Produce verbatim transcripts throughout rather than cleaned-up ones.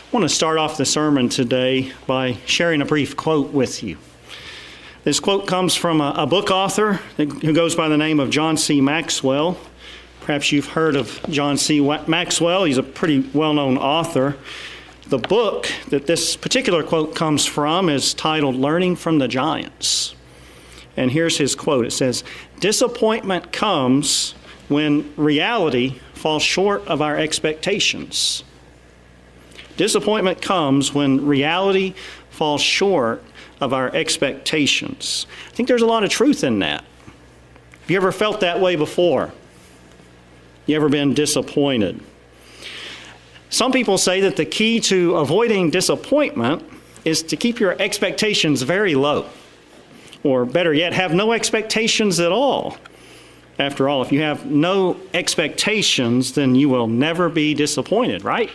I want to start off the sermon today by sharing a brief quote with you. This quote comes from a, a book author who goes by the name of John C. Maxwell. Perhaps you've heard of John C. Maxwell. He's a pretty well-known author. The book that this particular quote comes from is titled Learning from the Giants. And here's his quote. It says, "Disappointment comes when reality falls short of our expectations." Disappointment comes when reality falls short of our expectations. I think there's a lot of truth in that. Have you ever felt that way before? You ever been disappointed? Some people say that the key to avoiding disappointment is to keep your expectations very low. Or better yet, have no expectations at all. After all, if you have no expectations, then you will never be disappointed, right?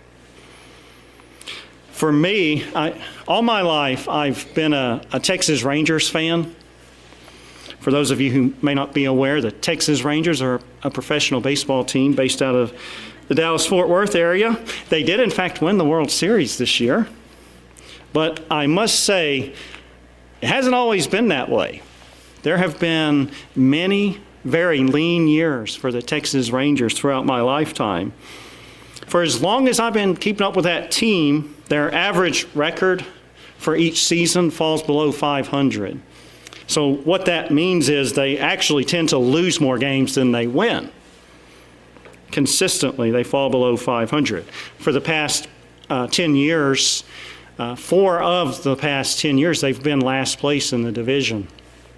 For me, I, all my life, I've been a, a Texas Rangers fan. For those of you who may not be aware, the Texas Rangers are a professional baseball team based out of the Dallas-Fort Worth area. They did, in fact, win the World Series this year. But I must say, it hasn't always been that way. There have been many very lean years for the Texas Rangers throughout my lifetime. For as long as I've been keeping up with that team, their average record for each season falls below five hundred. So what that means is they actually tend to lose more games than they win. Consistently, they fall below five hundred. For the past uh, ten years, uh, four of the past ten years, they've been last place in the division.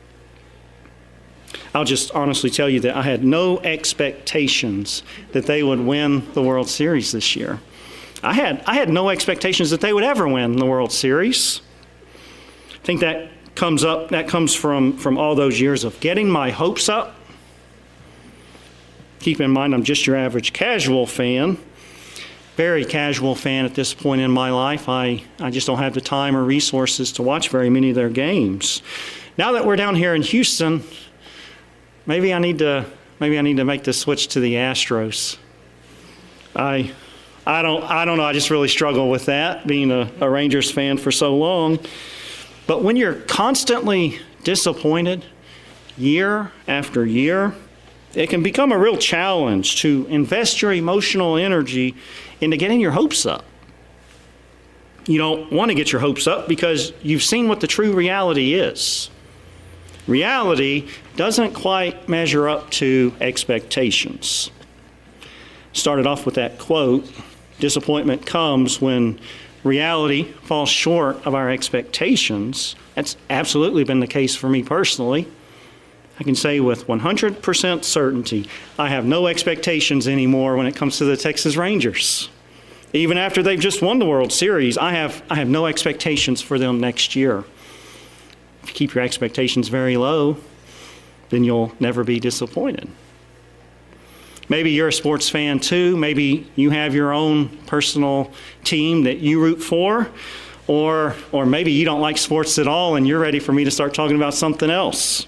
I'll just honestly tell you that I had no expectations that they would win the World Series this year. I had I had no expectations that they would ever win the World Series. I think that comes up that comes from, from all those years of getting my hopes up. Keep in mind, I'm just your average casual fan, very casual fan at this point in my life. I, I just don't have the time or resources to watch very many of their games. Now that we're down here in Houston, maybe I need to maybe I need to make the switch to the Astros. I I don't I don't know. I just really struggle with that, being a, a Rangers fan for so long. But when you're constantly disappointed year after year, it can become a real challenge to invest your emotional energy into getting your hopes up. You don't want to get your hopes up because you've seen what the true reality is. Reality doesn't quite measure up to expectations. Started off with that quote, disappointment comes when reality falls short of our expectations. That's absolutely been the case for me personally. I can say with one hundred percent certainty, I have no expectations anymore when it comes to the Texas Rangers. Even after they've just won the World Series, I have I have no expectations for them next year. If you keep your expectations very low, then you'll never be disappointed. Maybe you're a sports fan too. Maybe you have your own personal team that you root for, or or maybe you don't like sports at all and you're ready for me to start talking about something else.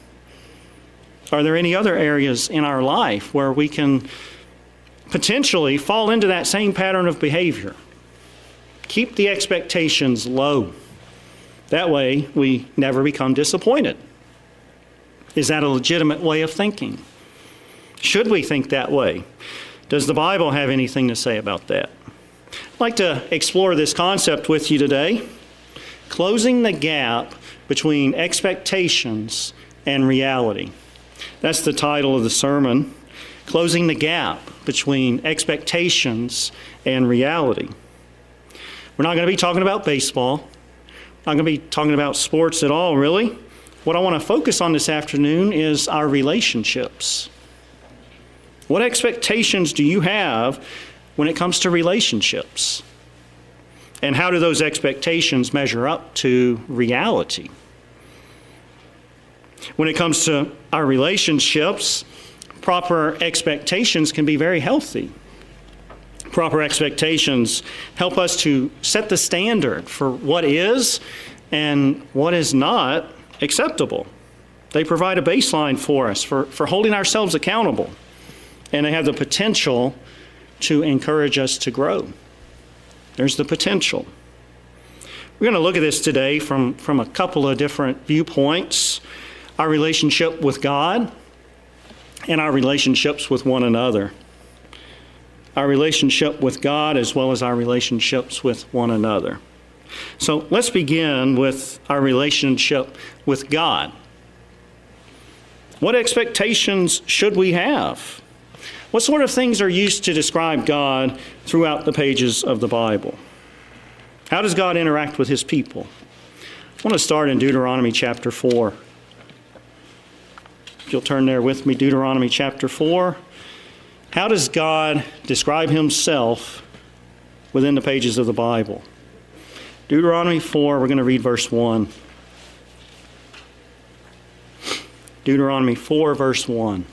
Are there any other areas in our life where we can potentially fall into that same pattern of behavior? Keep the expectations low. That way, we never become disappointed. Is that a legitimate way of thinking? Should we think that way? Does the Bible have anything to say about that? I'd like to explore this concept with you today. Closing the gap between expectations and reality. That's the title of the sermon. Closing the gap between expectations and reality. We're not going to be talking about baseball. Not going to be talking about sports at all, really. What I want to focus on this afternoon is our relationships. What expectations do you have when it comes to relationships? And how do those expectations measure up to reality? When it comes to our relationships, proper expectations can be very healthy. Proper expectations help us to set the standard for what is and what is not acceptable. They provide a baseline for us for, for holding ourselves accountable, and they have the potential to encourage us to grow. There's the potential. We're going to look at this today from, from a couple of different viewpoints. Our relationship with God and our relationships with one another. Our relationship with God as well as our relationships with one another. So let's begin with our relationship with God. What expectations should we have? What sort of things are used to describe God throughout the pages of the Bible? How does God interact with his people? I want to start in Deuteronomy chapter four. If you'll turn there with me, Deuteronomy chapter four. How does God describe himself within the pages of the Bible? Deuteronomy four, we're going to read verse one. Deuteronomy four, verse one.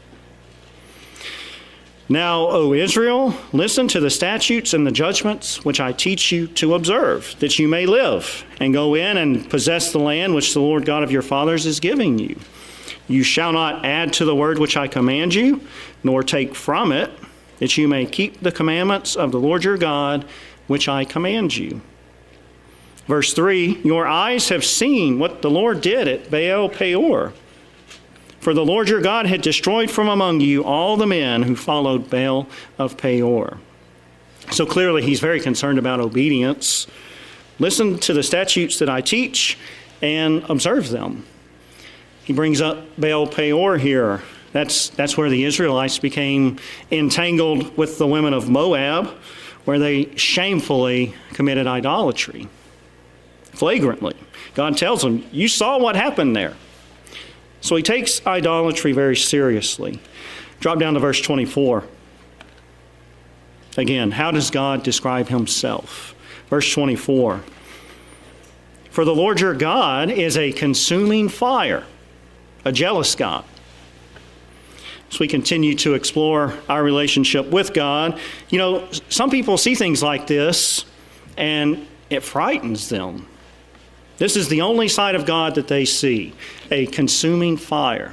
Now, O Israel, listen to the statutes and the judgments which I teach you to observe, that you may live, and go in and possess the land which the Lord God of your fathers is giving you. You shall not add to the word which I command you, nor take from it, that you may keep the commandments of the Lord your God, which I command you. Verse three, your eyes have seen what the Lord did at Baal Peor. For the Lord your God had destroyed from among you all the men who followed Baal of Peor. So clearly he's very concerned about obedience. Listen to the statutes that I teach and observe them. He brings up Baal Peor here. That's, that's where the Israelites became entangled with the women of Moab, where they shamefully committed idolatry. Flagrantly. God tells them, you saw what happened there. So he takes idolatry very seriously. Drop down to verse twenty-four. Again, how does God describe himself? Verse twenty-four. For the Lord your God is a consuming fire, a jealous God. As we continue to explore our relationship with God, you know, some people see things like this and it frightens them. This is the only side of God that they see, a consuming fire.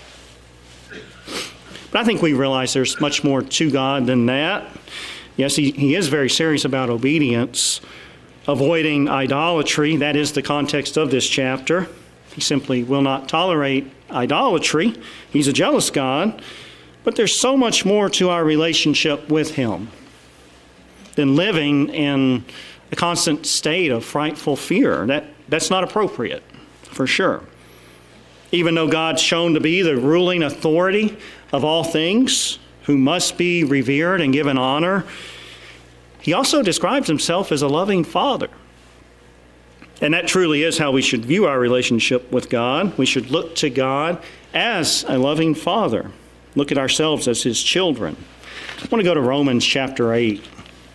But I think we realize there's much more to God than that. Yes, he, he is very serious about obedience, avoiding idolatry. That is the context of this chapter. He simply will not tolerate idolatry. He's a jealous God. But there's so much more to our relationship with him than living in a constant state of frightful fear. That That's not appropriate, for sure. Even though God's shown to be the ruling authority of all things, who must be revered and given honor, he also describes himself as a loving father. And that truly is how we should view our relationship with God. We should look to God as a loving father. Look at ourselves as his children. I want to go to Romans chapter eight.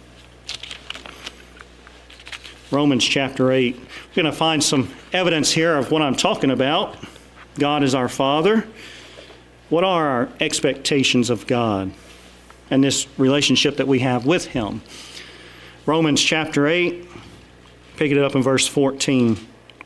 Romans chapter eight. We're going to find some evidence here of what I'm talking about. God is our Father. What are our expectations of God and this relationship that we have with him? Romans chapter eight, pick it up in verse fourteen.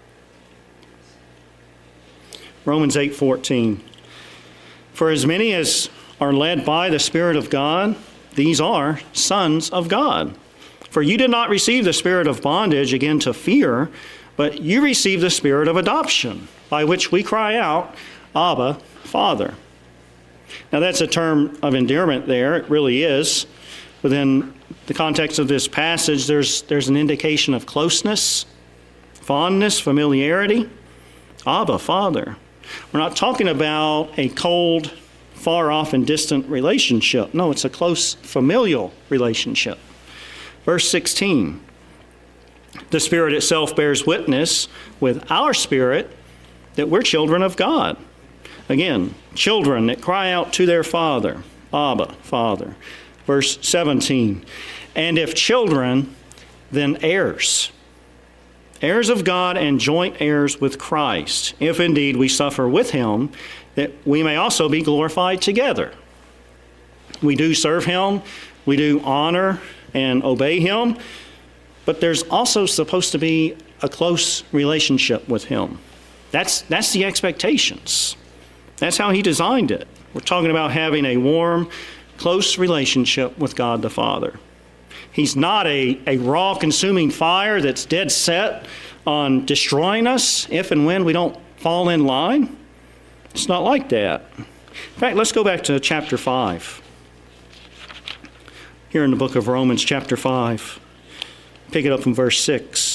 Romans eight fourteen. For as many as are led by the Spirit of God, these are sons of God. For you did not receive the spirit of bondage again to fear, but you received the spirit of adoption, by which we cry out, Abba, Father. Now that's a term of endearment there. It really is. Within the context of this passage, there's, there's an indication of closeness, fondness, familiarity. Abba, Father. We're not talking about a cold, far off and distant relationship. No, it's a close familial relationship. Verse sixteen, the Spirit itself bears witness with our spirit that we're children of God. Again, children that cry out to their Father, Abba, Father. Verse seventeen, and if children, then heirs. Heirs of God and joint heirs with Christ, if indeed we suffer with him, that we may also be glorified together. We do serve him, we do honor and obey him, but there's also supposed to be a close relationship with him. That's, that's the expectations. That's how he designed it. We're talking about having a warm, close relationship with God the Father. He's not a, a raw consuming fire that's dead set on destroying us if and when we don't fall in line. It's not like that. In fact, let's go back to chapter five. Here in the book of Romans, chapter five. Pick it up from verse six.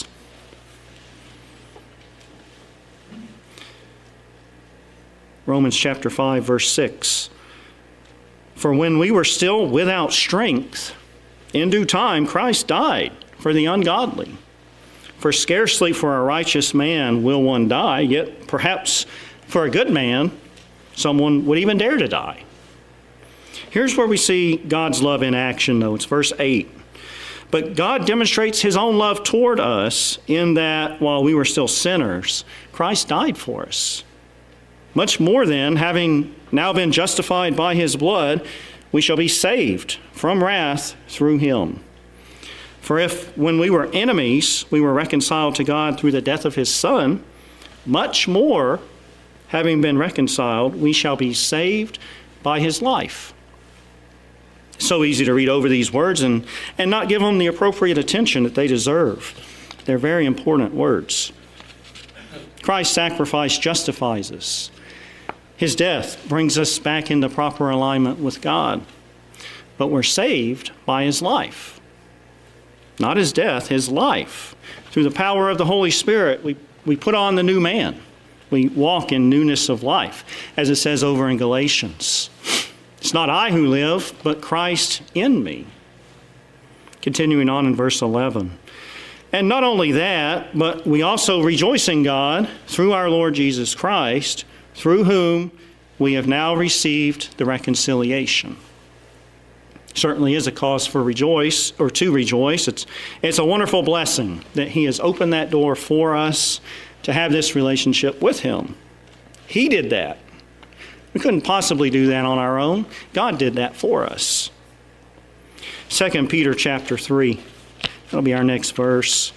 Romans chapter five, verse six. For when we were still without strength, in due time Christ died for the ungodly. For scarcely for a righteous man will one die, yet perhaps for a good man someone would even dare to die. Here's where we see God's love in action, though. It's verse eight. But God demonstrates his own love toward us in that while we were still sinners, Christ died for us. Much more then, having now been justified by his blood, we shall be saved from wrath through him. For if, when we were enemies, we were reconciled to God through the death of his Son, much more, having been reconciled, we shall be saved by his life. So easy to read over these words and, and not give them the appropriate attention that they deserve. They're very important words. Christ's sacrifice justifies us. His death brings us back into proper alignment with God. But we're saved by his life. Not his death, his life. Through the power of the Holy Spirit, we, we put on the new man. We walk in newness of life, as it says over in Galatians. It's not I who live, but Christ in me. Continuing on in verse eleven. And not only that, but we also rejoice in God through our Lord Jesus Christ, through whom we have now received the reconciliation. Certainly is a cause for rejoice, or to rejoice. It's, it's a wonderful blessing that he has opened that door for us to have this relationship with him. He did that. We couldn't possibly do that on our own. God did that for us. Second Peter chapter three. That'll be our next verse.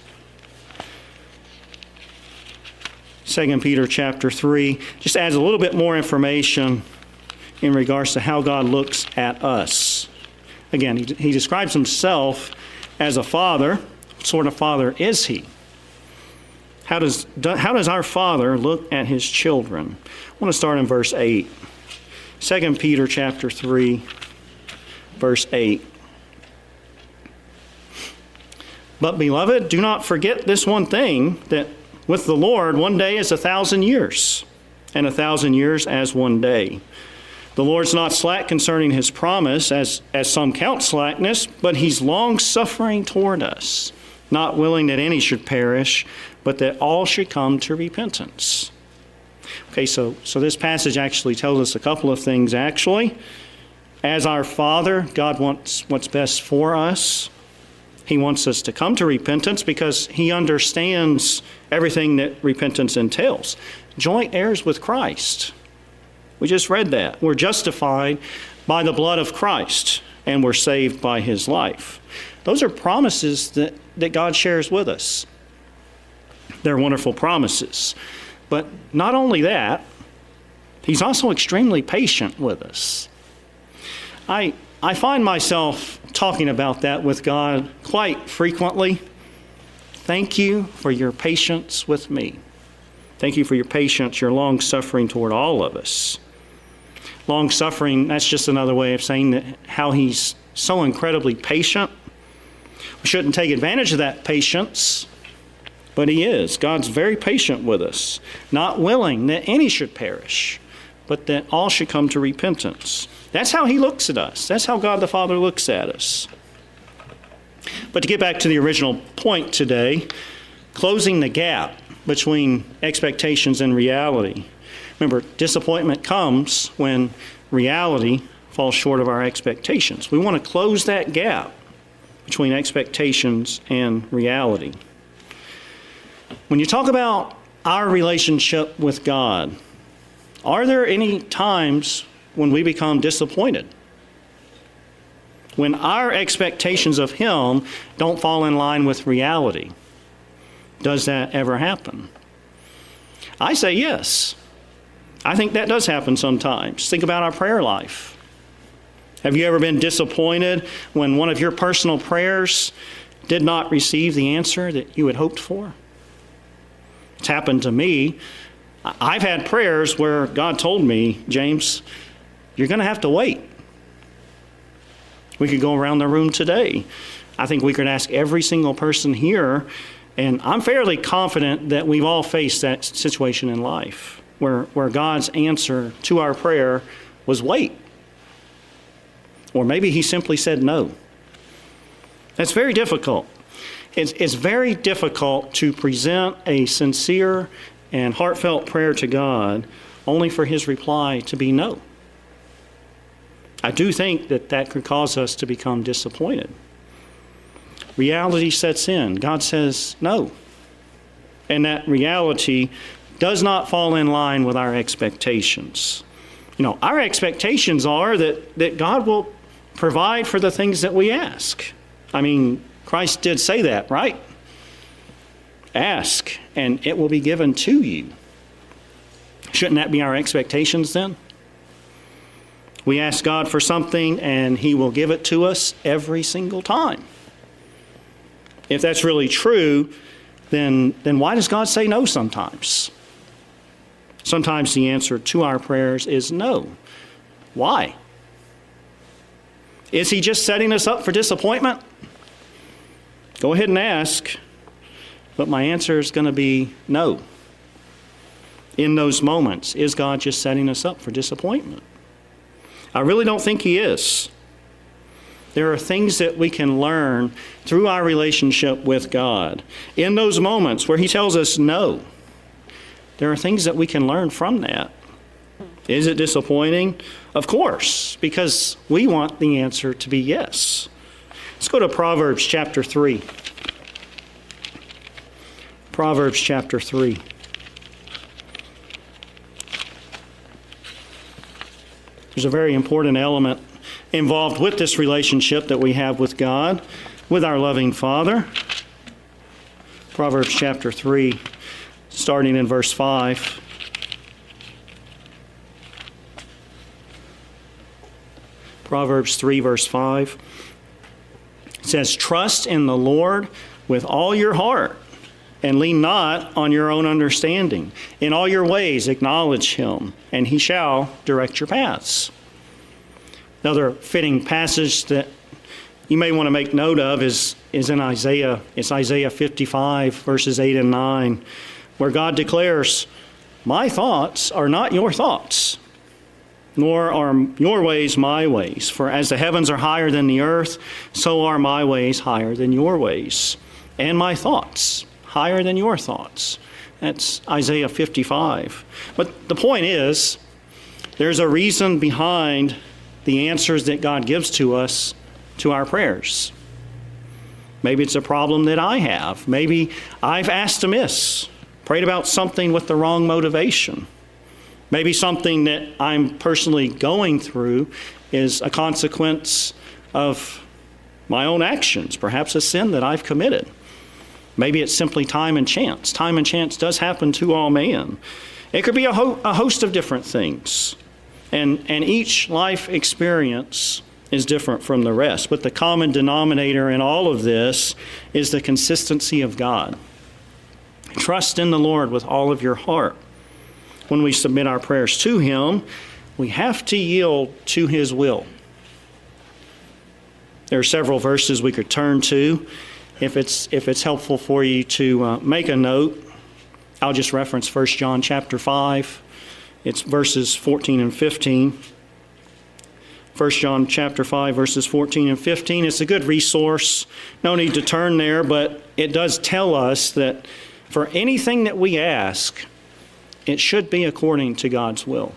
Second Peter chapter three just adds a little bit more information in regards to how God looks at us. Again, he, he describes himself as a father. What sort of father is he? How does, how does our Father look at his children? I want to start in verse eight. Second Peter chapter three, verse eight. But beloved, do not forget this one thing, that with the Lord one day is a thousand years, and a thousand years as one day. The Lord's not slack concerning his promise, as, as some count slackness, but he's long-suffering toward us, not willing that any should perish, but that all should come to repentance. Okay, so, so this passage actually tells us a couple of things, actually. As our Father, God wants what's best for us. He wants us to come to repentance because he understands everything that repentance entails. Joint heirs with Christ. We just read that. We're justified by the blood of Christ, and we're saved by his life. Those are promises that, that God shares with us. They're wonderful promises. But not only that, he's also extremely patient with us. I, I find myself talking about that with God quite frequently. Thank you for your patience with me. Thank you for your patience, your long-suffering toward all of us. Long-suffering, that's just another way of saying that how he's so incredibly patient. We shouldn't take advantage of that patience, but he is. God's very patient with us, not willing that any should perish, but that all should come to repentance. That's how he looks at us. That's how God the Father looks at us. But to get back to the original point today, closing the gap between expectations and reality. Remember, disappointment comes when reality falls short of our expectations. We want to close that gap between expectations and reality. When you talk about our relationship with God, are there any times when we become disappointed? When our expectations of him don't fall in line with reality? Does that ever happen? I say yes. I think that does happen sometimes. Think about our prayer life. Have you ever been disappointed when one of your personal prayers did not receive the answer that you had hoped for? It's happened to me. I've had prayers where God told me, James, you're going to have to wait. We could go around the room today. I think we could ask every single person here, and I'm fairly confident that we've all faced that situation in life where, where God's answer to our prayer was wait. Or maybe he simply said no. That's very difficult. It's, it's very difficult to present a sincere and heartfelt prayer to God only for his reply to be no. I do think that that could cause us to become disappointed. Reality sets in. God says no. And that reality does not fall in line with our expectations. You know, our expectations are that, that God will provide for the things that we ask. I mean, Christ did say that, right? Ask, and it will be given to you. Shouldn't that be our expectations then? We ask God for something, and he will give it to us every single time. If that's really true, then, then why does God say no sometimes? Sometimes the answer to our prayers is no. Why? Is he just setting us up for disappointment? Go ahead and ask, but my answer is going to be no. In those moments, is God just setting us up for disappointment? I really don't think he is. There are things that we can learn through our relationship with God. In those moments where he tells us no, there are things that we can learn from that. Is it disappointing? Of course, because we want the answer to be yes. Let's go to Proverbs chapter three. Proverbs chapter three. There's a very important element involved with this relationship that we have with God, with our loving Father. Proverbs chapter three, starting in verse five. Proverbs three, verse five. It says, trust in the Lord with all your heart, and lean not on your own understanding. In all your ways acknowledge him, and he shall direct your paths. Another fitting passage that you may want to make note of is, is in Isaiah. It's Isaiah fifty-five, verses eight and nine, where God declares, my thoughts are not your thoughts, nor are your ways my ways. For as the heavens are higher than the earth, so are my ways higher than your ways, and my thoughts higher than your thoughts. That's Isaiah fifty-five. But the point is, there's a reason behind the answers that God gives to us to our prayers. Maybe it's a problem that I have. Maybe I've asked amiss, prayed about something with the wrong motivation. Maybe something that I'm personally going through is a consequence of my own actions, perhaps a sin that I've committed. Maybe it's simply time and chance. Time and chance does happen to all man. It could be a, ho- a host of different things. And, and each life experience is different from the rest. But the common denominator in all of this is the consistency of God. Trust in the Lord with all of your heart. When we submit our prayers to him, we have to yield to his will. There are several verses we could turn to. If it's, if it's helpful for you to uh, make a note, I'll just reference First John chapter five. It's verses fourteen and fifteen. First John chapter five, verses fourteen and fifteen. It's a good resource. No need to turn there, but it does tell us that for anything that we ask, it should be according to God's will.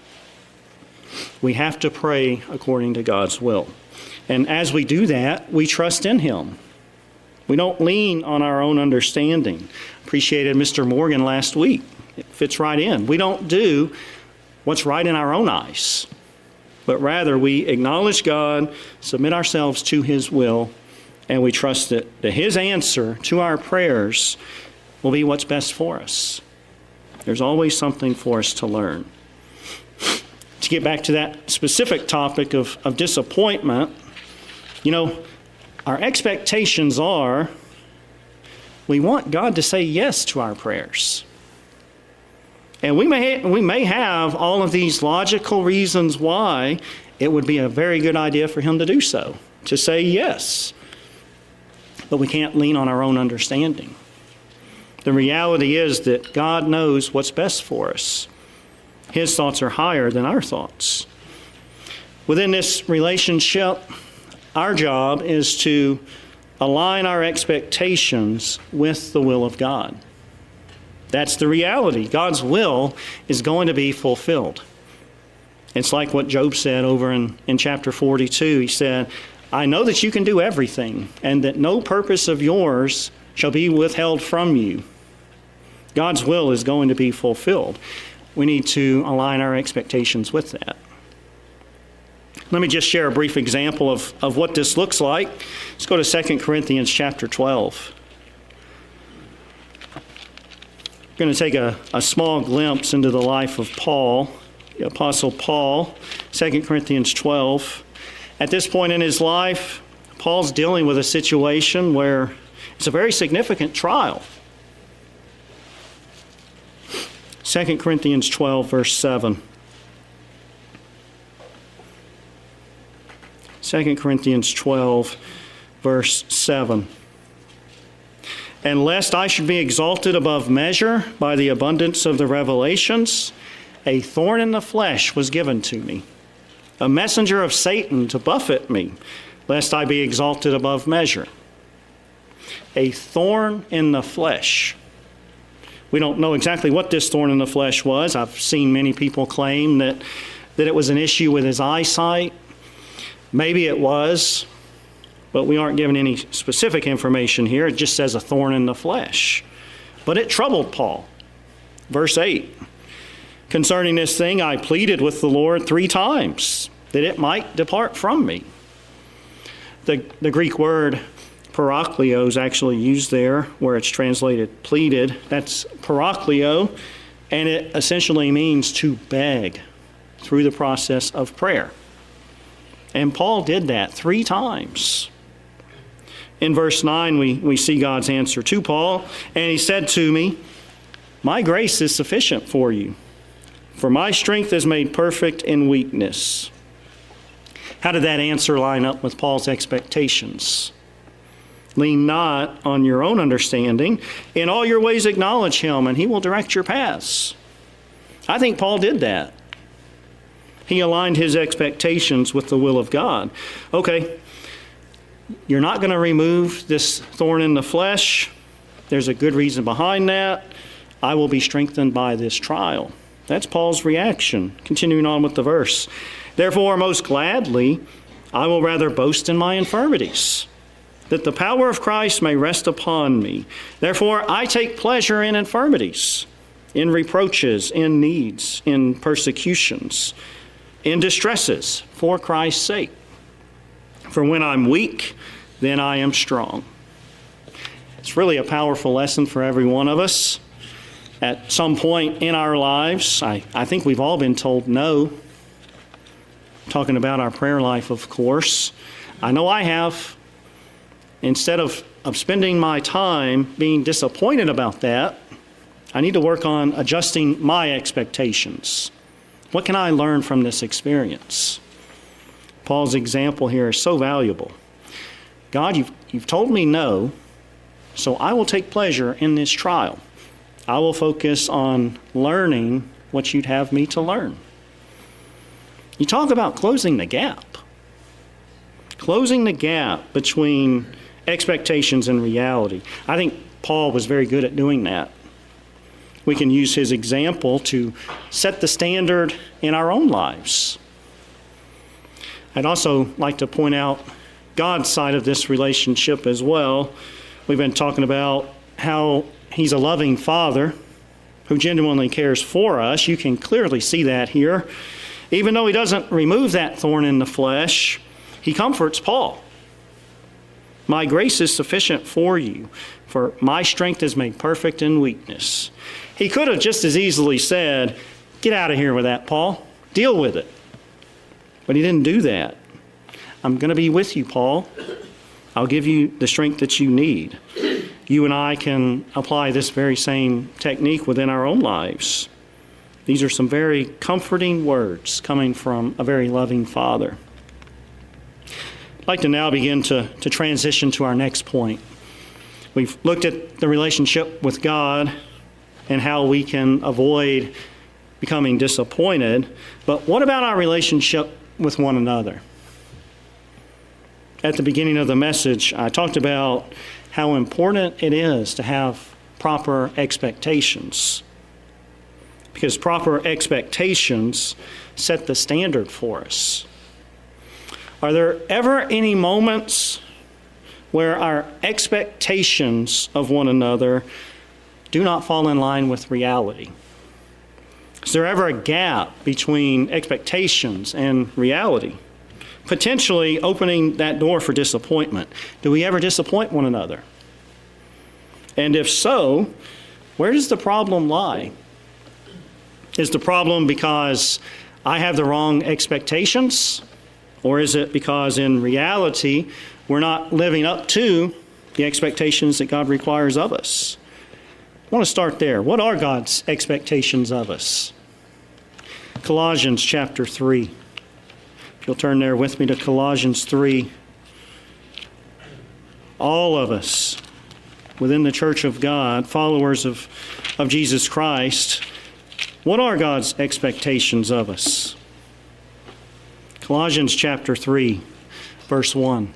We have to pray according to God's will. And as we do that, we trust in him. We don't lean on our own understanding. Appreciated Mister Morgan last week. It fits right in. We don't do what's right in our own eyes, but rather we acknowledge God, submit ourselves to his will, and we trust that, that his answer to our prayers will be what's best for us. There's always something for us to learn. To to get back to that specific topic of, of disappointment, you know, our expectations are we want God to say yes to our prayers. And we may, we may have all of these logical reasons why it would be a very good idea for him to do so, to say yes. But we can't lean on our own understanding. The reality is that God knows what's best for us. His thoughts are higher than our thoughts. Within this relationship, our job is to align our expectations with the will of God. That's the reality. God's will is going to be fulfilled. It's like what Job said over in, in chapter forty-two. He said, I know that you can do everything, and that no purpose of yours shall be withheld from you. God's will is going to be fulfilled. We need to align our expectations with that. Let me just share a brief example of, of what this looks like. Let's go to Second Corinthians chapter twelve. We're going to take a, a small glimpse into the life of Paul, the Apostle Paul, Second Corinthians twelve. At this point in his life, Paul's dealing with a situation where it's a very significant trial. Second Corinthians twelve, verse seven. Second Corinthians twelve, verse seven. And lest I should be exalted above measure by the abundance of the revelations, a thorn in the flesh was given to me, a messenger of Satan to buffet me, lest I be exalted above measure. A thorn in the flesh. We don't know exactly what this thorn in the flesh was. I've seen many people claim that, that it was an issue with his eyesight. Maybe it was, but we aren't given any specific information here. It just says a thorn in the flesh. But it troubled Paul. Verse eight. Concerning this thing, I pleaded with the Lord three times that it might depart from me. The, the Greek word parakleo is actually used there where it's translated pleaded. That's parakleo, and it essentially means to beg through the process of prayer. And Paul did that three times. In verse nine, we, we see God's answer to Paul, and he said to me, my grace is sufficient for you, for my strength is made perfect in weakness. How did that answer line up with Paul's expectations? Lean not on your own understanding. In all your ways acknowledge him, and he will direct your paths. I think Paul did that. He aligned his expectations with the will of God. Okay, you're not going to remove this thorn in the flesh. There's a good reason behind that. I will be strengthened by this trial. That's Paul's reaction. Continuing on with the verse. Therefore, most gladly, I will rather boast in my infirmities, that the power of Christ may rest upon me. Therefore, I take pleasure in infirmities, in reproaches, in needs, in persecutions, in distresses, for Christ's sake. For when I'm weak, then I am strong. It's really a powerful lesson for every one of us. At some point in our lives, I, I think we've all been told no. Talking about our prayer life, of course. I know I have. Instead of, of spending my time being disappointed about that, I need to work on adjusting my expectations. What can I learn from this experience? Paul's example here is so valuable. God, you've, you've told me no, so I will take pleasure in this trial. I will focus on learning what you'd have me to learn. You talk about closing the gap. Closing the gap between expectations and reality. I think Paul was very good at doing that. We can use his example to set the standard in our own lives. I'd also like to point out God's side of this relationship as well. We've been talking about how he's a loving father who genuinely cares for us. You can clearly see that here. Even though he doesn't remove that thorn in the flesh, he comforts Paul. My grace is sufficient for you, for my strength is made perfect in weakness. He could have just as easily said, get out of here with that, Paul. Deal with it. But he didn't do that. I'm going to be with you, Paul. I'll give you the strength that you need. You and I can apply this very same technique within our own lives. These are some very comforting words coming from a very loving Father. I'd like to now begin to, to transition to our next point. We've looked at the relationship with God and how we can avoid becoming disappointed, but what about our relationship with one another? At the beginning of the message, I talked about how important it is to have proper expectations, because proper expectations set the standard for us. Are there ever any moments where our expectations of one another do not fall in line with reality? Is there ever a gap between expectations and reality, potentially opening that door for disappointment? Do we ever disappoint one another? And if so, where does the problem lie? Is the problem because I have the wrong expectations? Or is it because in reality, we're not living up to the expectations that God requires of us? I want to start there. What are God's expectations of us? Colossians chapter three. If you'll turn there with me to Colossians three. All of us within the church of God, followers of, of Jesus Christ, what are God's expectations of us? Colossians chapter three, verse one.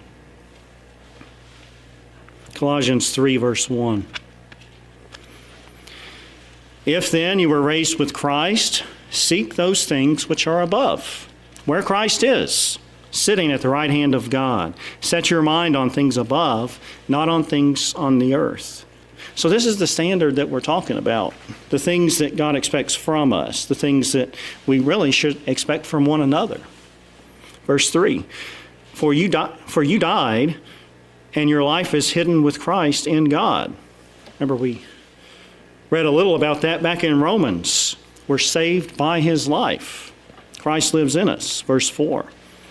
Colossians three, verse one. If then you were raised with Christ, seek those things which are above, where Christ is, sitting at the right hand of God. Set your mind on things above, not on things on the earth. So this is the standard that we're talking about, the things that God expects from us, the things that we really should expect from one another. Verse three, for you, di- for you died, and your life is hidden with Christ in God. Remember, we read a little about that back in Romans. We're saved by his life. Christ lives in us. Verse four.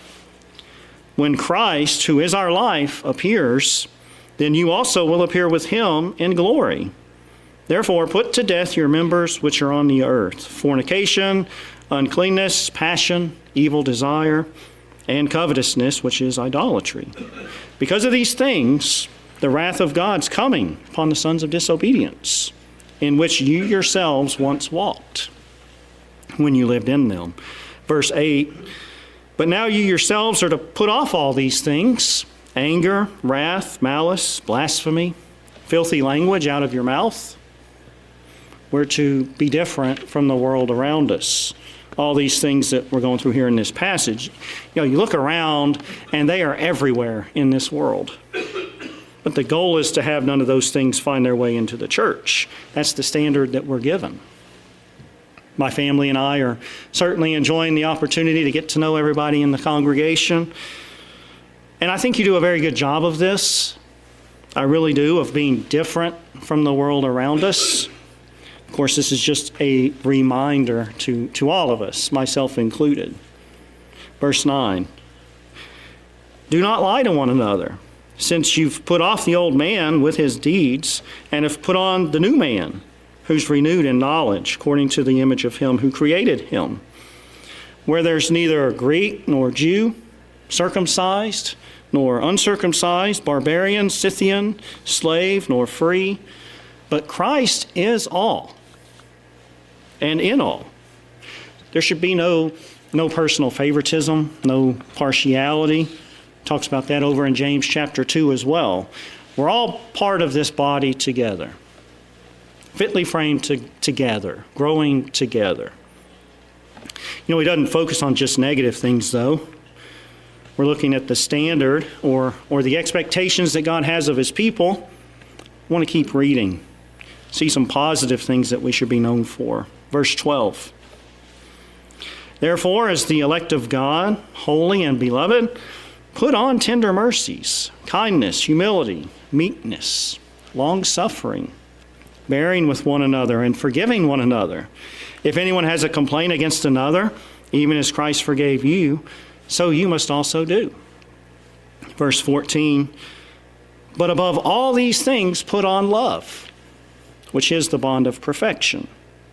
When Christ, who is our life, appears, then you also will appear with him in glory. Therefore, put to death your members which are on the earth: fornication, uncleanness, passion, evil desire, and covetousness, which is idolatry. Because of these things, the wrath of God's coming upon the sons of disobedience, in which you yourselves once walked, when you lived in them. Verse eight, but now you yourselves are to put off all these things: anger, wrath, malice, blasphemy, filthy language out of your mouth. We're to be different from the world around us. All these things that we're going through here in this passage. You know, you look around and they are everywhere in this world. But the goal is to have none of those things find their way into the church. That's the standard that we're given. My family and I are certainly enjoying the opportunity to get to know everybody in the congregation. And I think you do a very good job of this. I really do, of being different from the world around us. Of course, this is just a reminder to, to all of us, myself included. Verse nine, do not lie to one another, since you've put off the old man with his deeds, and have put on the new man, who's renewed in knowledge, according to the image of him who created him. Where there's neither Greek nor Jew, circumcised nor uncircumcised, barbarian, Scythian, slave nor free, but Christ is all and in all. There should be no, no personal favoritism, no partiality. Talks about that over in James chapter two as well. We're all part of this body together, fitly framed to, together, growing together. You know, he doesn't focus on just negative things, though. We're looking at the standard or, or the expectations that God has of his people. I want to keep reading. See some positive things that we should be known for. Verse twelve. Therefore, as the elect of God, holy and beloved, put on tender mercies, kindness, humility, meekness, long-suffering, bearing with one another and forgiving one another. If anyone has a complaint against another, even as Christ forgave you, so you must also do. Verse fourteen, but above all these things put on love, which is the bond of perfection.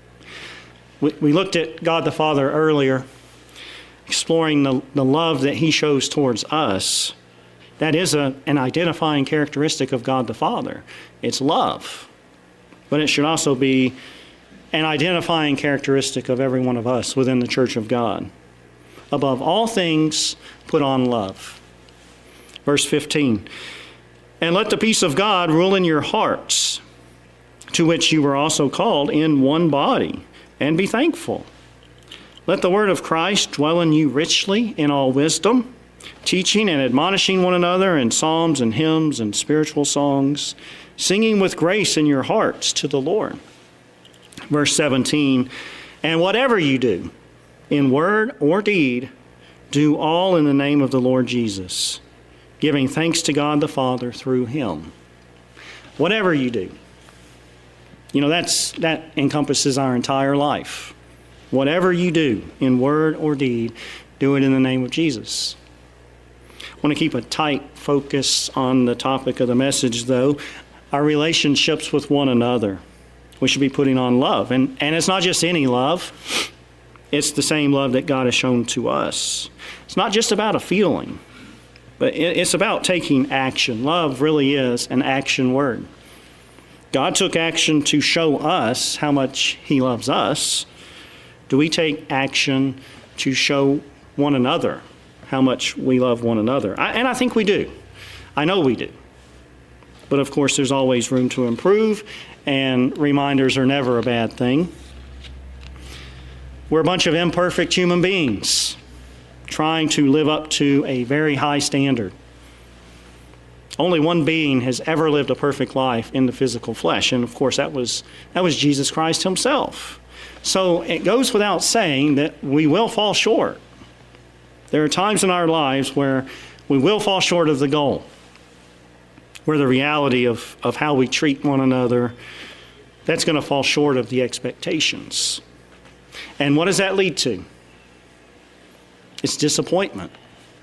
We, we looked at God the Father earlier, exploring the, the love that he shows towards us. That is a, an identifying characteristic of God the Father. It's love. But it should also be an identifying characteristic of every one of us within the church of God. Above all things, put on love. Verse fifteen, and let the peace of God rule in your hearts, to which you were also called in one body, and be thankful. Let the word of Christ dwell in you richly in all wisdom, teaching and admonishing one another in psalms and hymns and spiritual songs, singing with grace in your hearts to the Lord. Verse seventeen, and whatever you do, in word or deed, do all in the name of the Lord Jesus, giving thanks to God the Father through him. Whatever you do. You know, that's that encompasses our entire life. Whatever you do, in word or deed, do it in the name of Jesus. I want to keep a tight focus on the topic of the message, though. Our relationships with one another. We should be putting on love. And, and it's not just any love. It's the same love that God has shown to us. It's not just about a feeling, but it, it's about taking action. Love really is an action word. God took action to show us how much he loves us. Do we take action to show one another how much we love one another? I, and I think we do. I know we do. But of course, there's always room to improve, and reminders are never a bad thing. We're a bunch of imperfect human beings trying to live up to a very high standard. Only one being has ever lived a perfect life in the physical flesh, and of course that was that was Jesus Christ himself. So it goes without saying that we will fall short. There are times in our lives where we will fall short of the goal, where the reality of, of how we treat one another, that's going to fall short of the expectations. And what does that lead to? It's disappointment.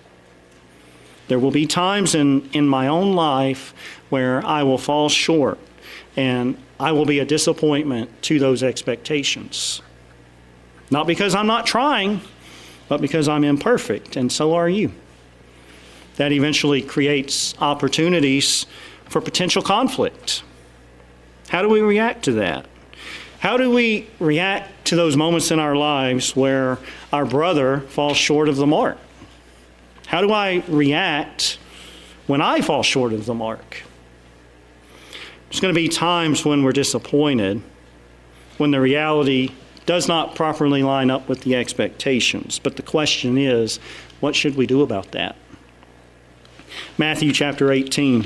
There will be times in, in my own life where I will fall short, and I will be a disappointment to those expectations. Not because I'm not trying, but because I'm imperfect, and so are you. That eventually creates opportunities for potential conflict. How do we react to that? How do we react to those moments in our lives where our brother falls short of the mark? How do I react when I fall short of the mark? There's going to be times when we're disappointed, when the reality does not properly line up with the expectations. But the question is, what should we do about that? Matthew chapter eighteen.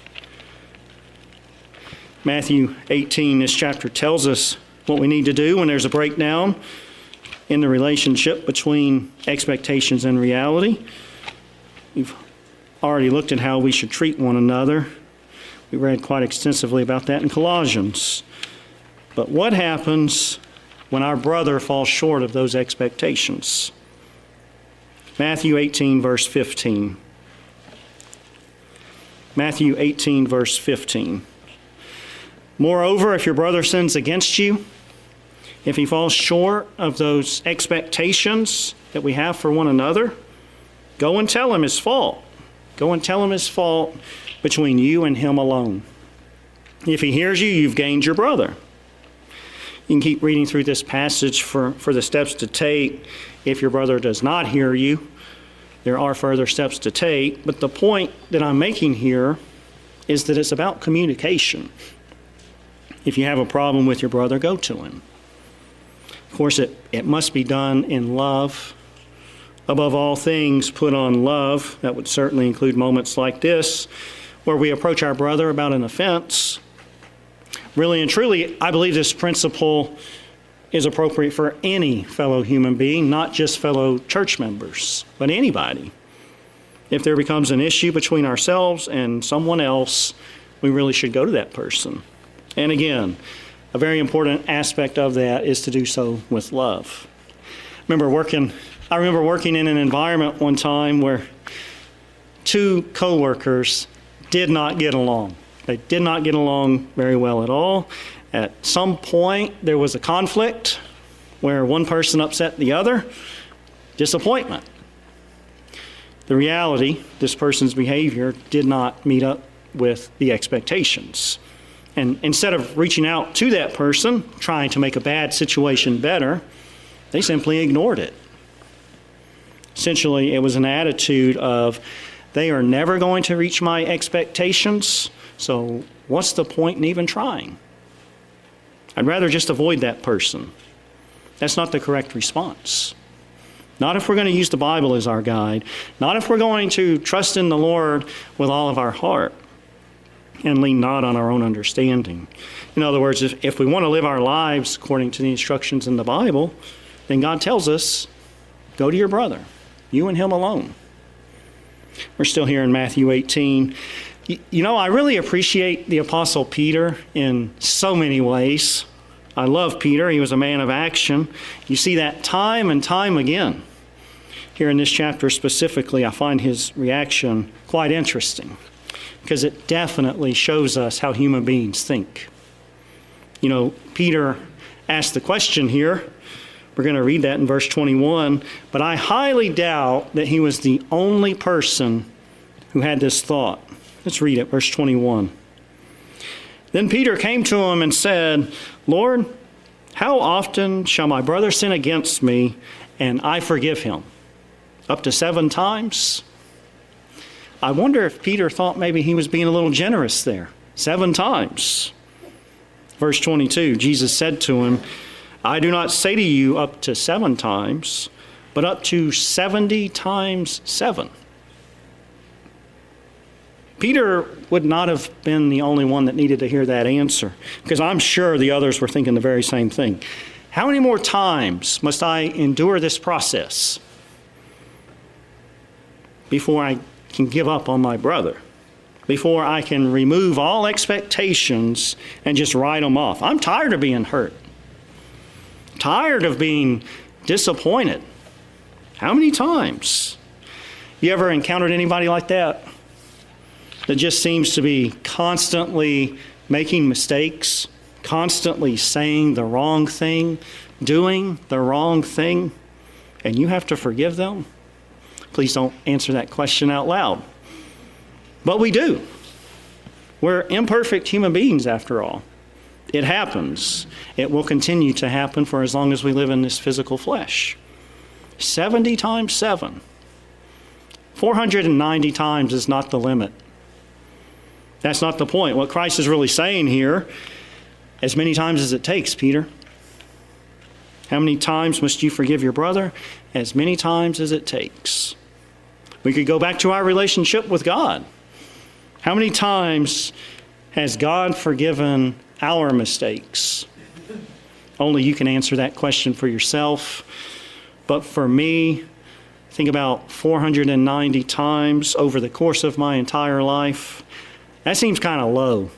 Matthew eighteen, this chapter tells us what we need to do when there's a breakdown in the relationship between expectations and reality. We've already looked at how we should treat one another. We read quite extensively about that in Colossians. But what happens when our brother falls short of those expectations? Matthew eighteen, verse fifteen. Matthew eighteen, verse fifteen. Moreover, if your brother sins against you, if he falls short of those expectations that we have for one another, go and tell him his fault. Go and tell him his fault between you and him alone. If he hears you, you've gained your brother. You can keep reading through this passage for, for the steps to take. If your brother does not hear you, there are further steps to take. But the point that I'm making here is that it's about communication. If you have a problem with your brother, go to him. Of course, it, it must be done in love. Above all things, put on love. That would certainly include moments like this, where we approach our brother about an offense. Really and truly, I believe this principle is appropriate for any fellow human being, not just fellow church members, but anybody. If there becomes an issue between ourselves and someone else, we really should go to that person. And again, a very important aspect of that is to do so with love. I remember working I remember working in an environment one time where two coworkers did not get along. They did not get along very well at all. At some point, there was a conflict where one person upset the other. Disappointment. The reality, this person's behavior did not meet up with the expectations. And instead of reaching out to that person, trying to make a bad situation better, they simply ignored it. Essentially, it was an attitude of, they are never going to reach my expectations, so what's the point in even trying? I'd rather just avoid that person. That's not the correct response. Not if we're going to use the Bible as our guide. Not if we're going to trust in the Lord with all of our heart and lean not on our own understanding. In other words, if, if we want to live our lives according to the instructions in the Bible, then God tells us, go to your brother, you and him alone. We're still here in Matthew eighteen. You, you know, I really appreciate the Apostle Peter in so many ways. I love Peter. He was a man of action. You see that time and time again. Here in this chapter specifically, I find his reaction quite interesting because it definitely shows us how human beings think. You know, Peter asked the question here. We're going to read that in verse twenty-one. But I highly doubt that he was the only person who had this thought. Let's read it, verse twenty-one. Then Peter came to him and said, Lord, how often shall my brother sin against me and I forgive him? Up to seven times? I wonder if Peter thought maybe he was being a little generous there. Seven times. Verse twenty-two, Jesus said to him, I do not say to you up to seven times, but up to seventy times seven. Peter would not have been the only one that needed to hear that answer, because I'm sure the others were thinking the very same thing. How many more times must I endure this process before I can give up on my brother, before I can remove all expectations and just write them off? I'm tired of being hurt, tired of being disappointed. How many times? You ever encountered anybody like that? That just seems to be constantly making mistakes, constantly saying the wrong thing, doing the wrong thing, and you have to forgive them? Please don't answer that question out loud. But we do. We're imperfect human beings after all. It happens. It will continue to happen for as long as we live in this physical flesh. seventy times seven. four hundred ninety times is not the limit. That's not the point. What Christ is really saying here, as many times as it takes, Peter. How many times must you forgive your brother? As many times as it takes. We could go back to our relationship with God. How many times has God forgiven our mistakes? Only you can answer that question for yourself. But for me, think about four hundred ninety times over the course of my entire life. That seems kind of low.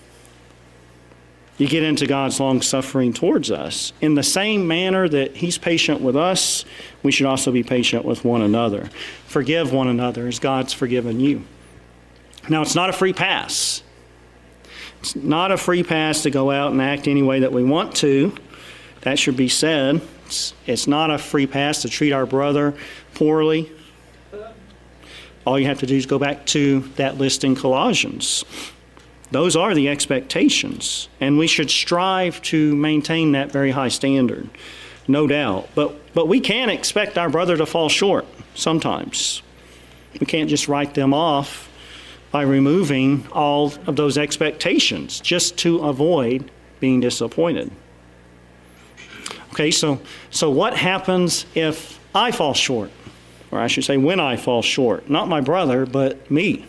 You get into God's long suffering towards us. In the same manner that he's patient with us, we should also be patient with one another. Forgive one another as God's forgiven you. Now, it's not a free pass. It's not a free pass to go out and act any way that we want to. That should be said. It's, it's not a free pass to treat our brother poorly. All you have to do is go back to that list in Colossians. Those are the expectations, and we should strive to maintain that very high standard, no doubt. But, but we can expect our brother to fall short sometimes. We can't just write them off by removing all of those expectations just to avoid being disappointed. Okay, so, so what happens if I fall short? Or I should say when I fall short. Not my brother, but me.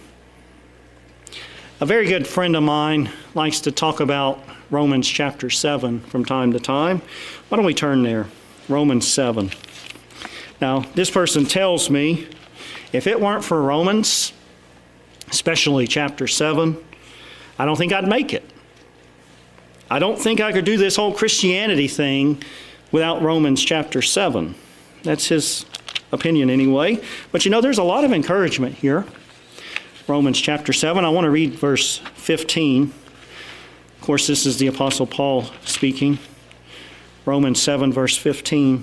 A very good friend of mine likes to talk about Romans chapter seven from time to time. Why don't we turn there? Romans seven. Now, this person tells me if it weren't for Romans, especially chapter seven, I don't think I'd make it. I don't think I could do this whole Christianity thing without Romans chapter seven. That's his opinion anyway. But you know, there's a lot of encouragement here. Romans chapter seven, I want to read verse fifteen. Of course, this is the Apostle Paul speaking. Romans seven, verse fifteen.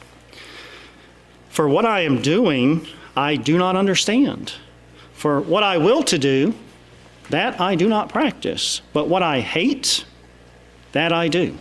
For what I am doing, I do not understand. For what I will to do, that I do not practice. But what I hate, that I do.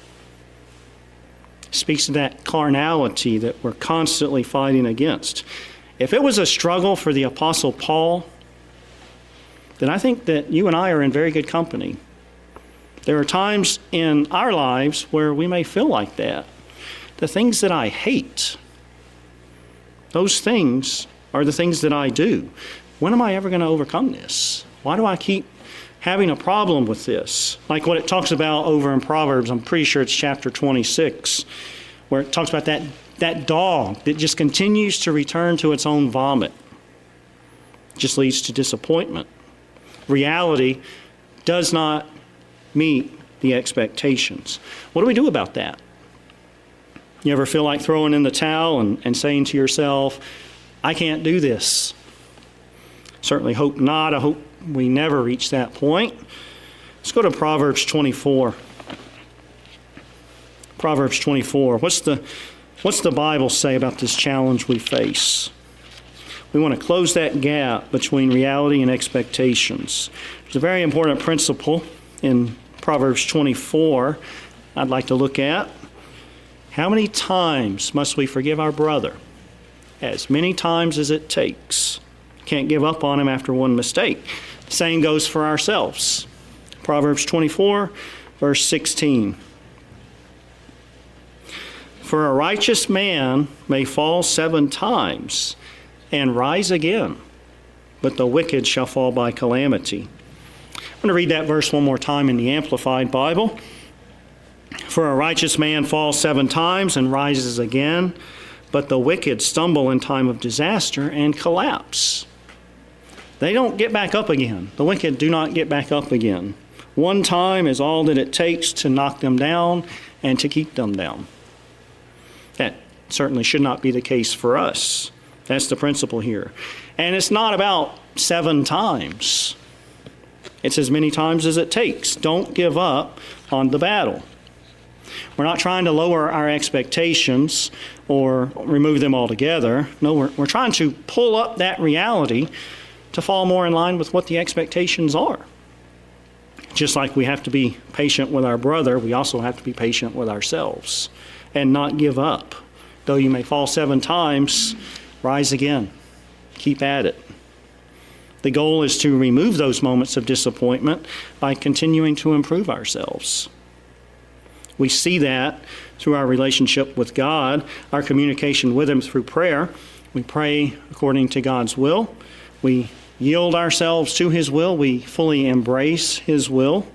Speaks of that carnality that we're constantly fighting against. If it was a struggle for the Apostle Paul, then I think that you and I are in very good company. There are times in our lives where we may feel like that. The things that I hate, those things are the things that I do. When am I ever going to overcome this? Why do I keep having a problem with this? Like what it talks about over in Proverbs, I'm pretty sure it's chapter twenty-six, where it talks about that, that dog that just continues to return to its own vomit. It just leads to disappointment. Reality does not meet the expectations. What do we do about that? You ever feel like throwing in the towel and, and saying to yourself, I can't do this? Certainly hope not. I hope we never reach that point. Let's go to Proverbs twenty-four. Proverbs twenty-four. What's the, what's the Bible say about this challenge we face? We want to close that gap between reality and expectations. There's a very important principle in Proverbs twenty-four I'd like to look at. How many times must we forgive our brother? As many times as it takes. Can't give up on him after one mistake. The same goes for ourselves. Proverbs twenty-four, verse sixteen. For a righteous man may fall seven times and rise again, but the wicked shall fall by calamity. I'm going to read that verse one more time in the Amplified Bible. For a righteous man falls seven times and rises again, but the wicked stumble in time of disaster and collapse. They don't get back up again. The wicked do not get back up again. One time is all that it takes to knock them down and to keep them down. That certainly should not be the case for us. That's the principle here. And it's not about seven times. It's as many times as it takes. Don't give up on the battle. We're not trying to lower our expectations or remove them altogether. No, we're, we're trying to pull up that reality to fall more in line with what the expectations are. Just like we have to be patient with our brother, we also have to be patient with ourselves and not give up. Though you may fall seven times, rise again. Keep at it. The goal is to remove those moments of disappointment by continuing to improve ourselves. We see that through our relationship with God, our communication with Him through prayer. We pray according to God's will. We yield ourselves to His will. We fully embrace His will.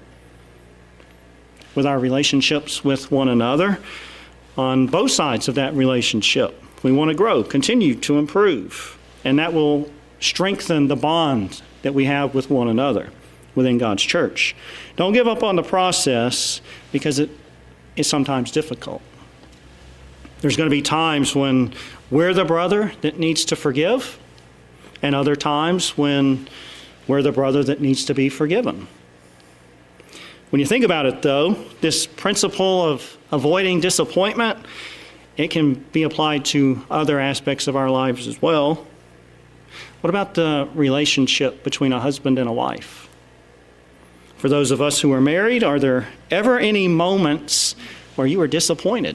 With our relationships with one another, on both sides of that relationship, we want to grow, continue to improve, and that will strengthen the bond that we have with one another within God's church. Don't give up on the process because it is sometimes difficult. There's going to be times when we're the brother that needs to forgive, and other times when we're the brother that needs to be forgiven. When you think about it, though, this principle of avoiding disappointment, it can be applied to other aspects of our lives as well. What about the relationship between a husband and a wife? For those of us who are married, are there ever any moments where you are disappointed?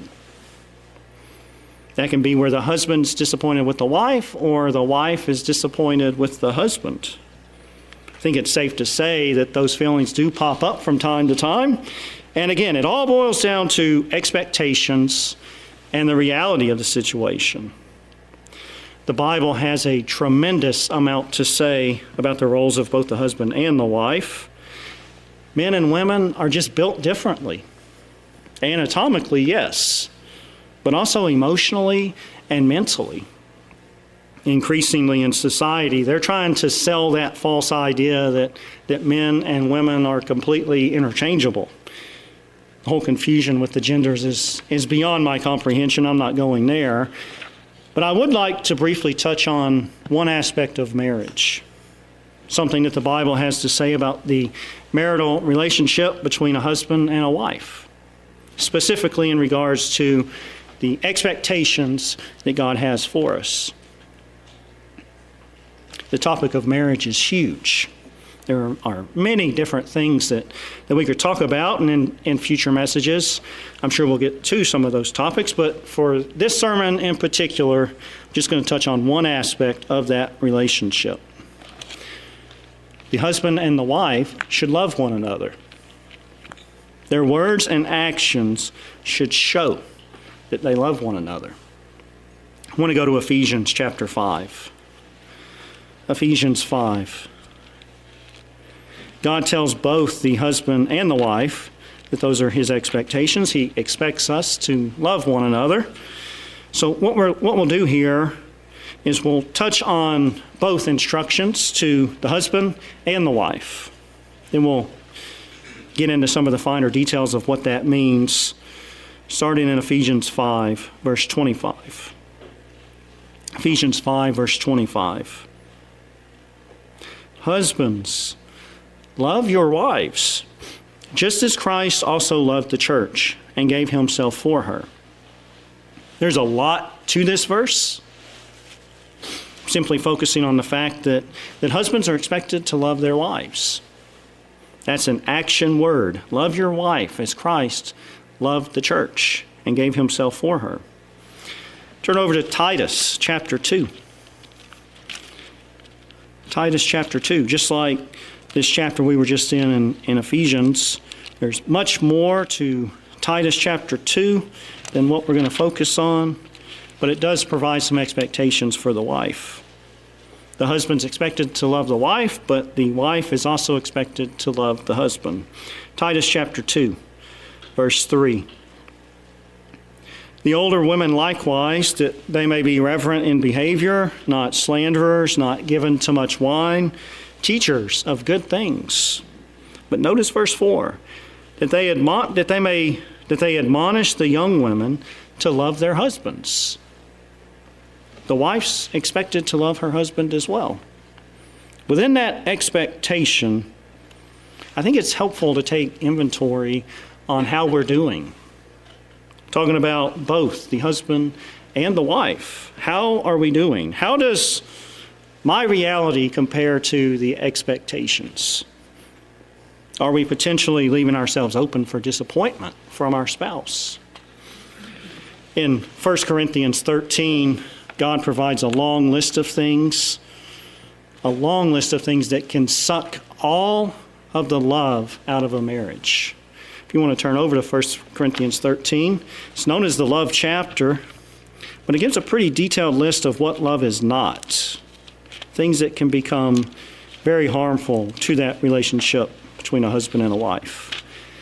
That can be where the husband's disappointed with the wife or the wife is disappointed with the husband. I think it's safe to say that those feelings do pop up from time to time. And again, it all boils down to expectations and the reality of the situation. The Bible has a tremendous amount to say about the roles of both the husband and the wife. Men and women are just built differently. Anatomically, yes, but also emotionally and mentally. Increasingly in society, they're trying to sell that false idea that, that men and women are completely interchangeable. The whole confusion with the genders is, is beyond my comprehension. I'm not going there. But I would like to briefly touch on one aspect of marriage, something that the Bible has to say about the marital relationship between a husband and a wife, specifically in regards to the expectations that God has for us. The topic of marriage is huge. There are many different things that, that we could talk about, and in, in future messages, I'm sure we'll get to some of those topics, but for this sermon in particular, I'm just going to touch on one aspect of that relationship. The husband and the wife should love one another. Their words and actions should show that they love one another. I want to go to Ephesians chapter five. Ephesians five. God tells both the husband and the wife that those are his expectations. He expects us to love one another. So what, we're, what we'll do here is we'll touch on both instructions to the husband and the wife. Then we'll get into some of the finer details of what that means, starting in Ephesians five, verse twenty-five. Ephesians five, verse twenty-five. Husbands, love your wives, just as Christ also loved the church and gave himself for her. There's a lot to this verse, simply focusing on the fact that, that husbands are expected to love their wives. That's an action word. Love your wife as Christ loved the church and gave himself for her. Turn over to Titus chapter two. Titus chapter two, just like this chapter we were just in, in in Ephesians, there's much more to Titus chapter two than what we're going to focus on, but it does provide some expectations for the wife. The husband's expected to love the wife, but the wife is also expected to love the husband. Titus chapter two, verse three. The older women likewise, that they may be reverent in behavior, not slanderers, not given to much wine, teachers of good things. But notice verse four, that they admon- that they may that they admonish the young women to love their husbands. The wife's expected to love her husband as well. Within that expectation, I think it's helpful to take inventory on how we're doing. Talking about both the husband and the wife. How are we doing? How does my reality compare to the expectations? Are we potentially leaving ourselves open for disappointment from our spouse? In First Corinthians thirteen, God provides a long list of things, a long list of things that can suck all of the love out of a marriage. If you want to turn over to First Corinthians thirteen, it's known as the love chapter, but it gives a pretty detailed list of what love is not. Things that can become very harmful to that relationship between a husband and a wife.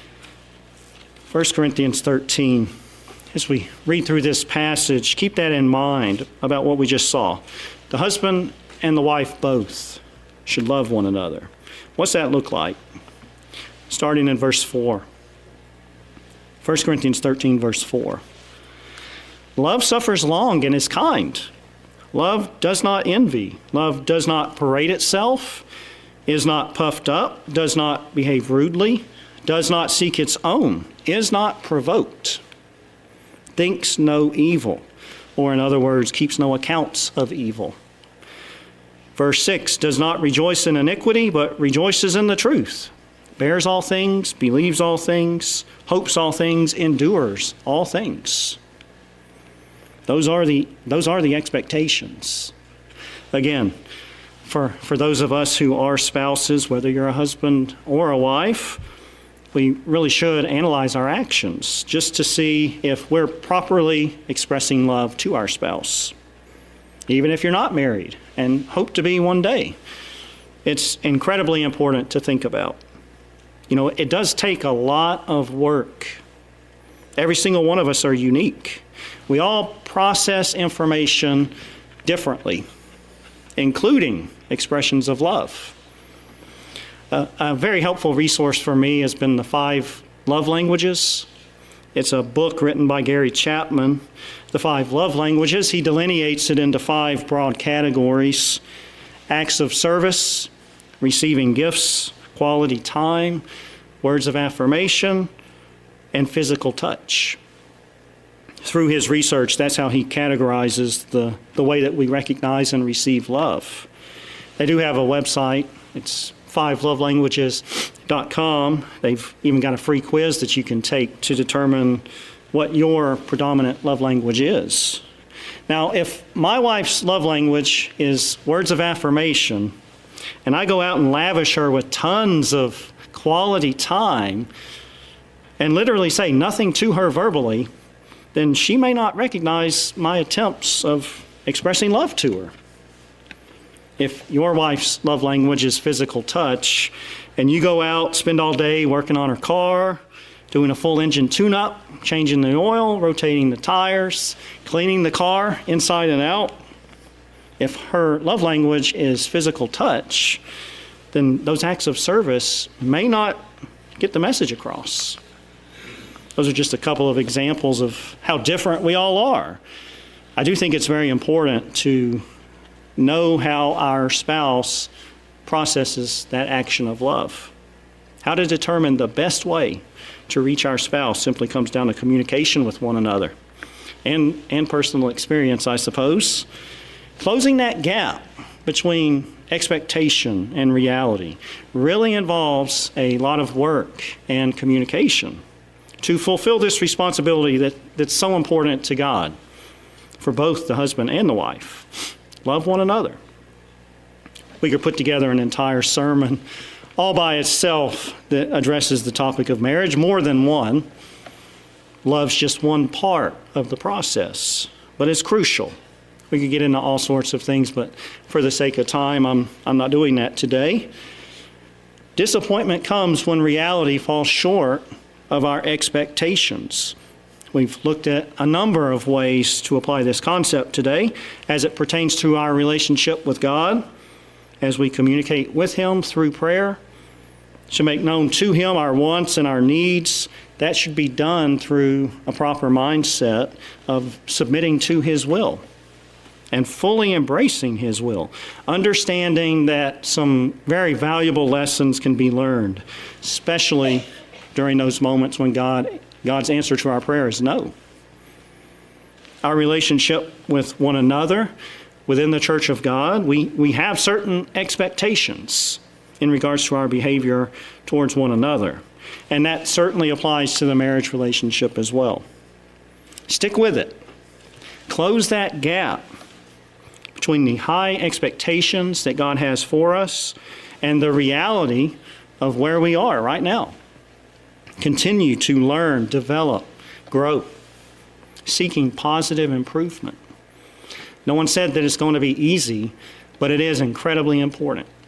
First Corinthians thirteen, as we read through this passage, keep that in mind about what we just saw. The husband and the wife both should love one another. What's that look like? Starting in verse four. First Corinthians thirteen, verse four. Love suffers long and is kind. Love does not envy. Love does not parade itself, is not puffed up, does not behave rudely, does not seek its own, is not provoked, thinks no evil, or in other words, keeps no accounts of evil. Verse six, does not rejoice in iniquity, but rejoices in the truth, bears all things, believes all things, hopes all things, endures all things. Those are the, those are the expectations. Again, for, for those of us who are spouses, whether you're a husband or a wife, we really should analyze our actions just to see if we're properly expressing love to our spouse. Even if you're not married and hope to be one day, it's incredibly important to think about. You know, it does take a lot of work. Every single one of us are unique. We all process information differently, including expressions of love. Uh, a very helpful resource for me has been the Five Love Languages. It's a book written by Gary Chapman the five love languages. He delineates it into five broad categories: acts of service, receiving gifts, quality time, words of affirmation, and physical touch. Through his research, that's how he categorizes the, the way that we recognize and receive love. They do have a website. It's five love languages dot com. They've even got a free quiz that you can take to determine what your predominant love language is. Now, if my wife's love language is words of affirmation, and I go out and lavish her with tons of quality time and literally say nothing to her verbally, then she may not recognize my attempts of expressing love to her. If your wife's love language is physical touch, and you go out, spend all day working on her car, doing a full engine tune-up, changing the oil, rotating the tires, cleaning the car inside and out, if her love language is physical touch, then those acts of service may not get the message across. Those are just a couple of examples of how different we all are. I do think it's very important to know how our spouse processes that action of love. How to determine the best way to reach our spouse simply comes down to communication with one another and, and personal experience, I suppose. Closing that gap between expectation and reality really involves a lot of work and communication to fulfill this responsibility that, that's so important to God for both the husband and the wife. Love one another. We could put together an entire sermon all by itself that addresses the topic of marriage, more than one. Love's just one part of the process, but it's crucial. We could get into all sorts of things, but for the sake of time, I'm, I'm not doing that today. Disappointment comes when reality falls short of our expectations. We've looked at a number of ways to apply this concept today as it pertains to our relationship with God, as we communicate with Him through prayer, to make known to Him our wants and our needs. That should be done through a proper mindset of submitting to His will and fully embracing His will, understanding that some very valuable lessons can be learned, especially during those moments when God, God's answer to our prayer is no. Our relationship with one another within the Church of God, we, we have certain expectations in regards to our behavior towards one another. And that certainly applies to the marriage relationship as well. Stick with it. Close that gap between the high expectations that God has for us and the reality of where we are right now. Continue to learn, develop, grow, seeking positive improvement. No one said that it's going to be easy, but it is incredibly important.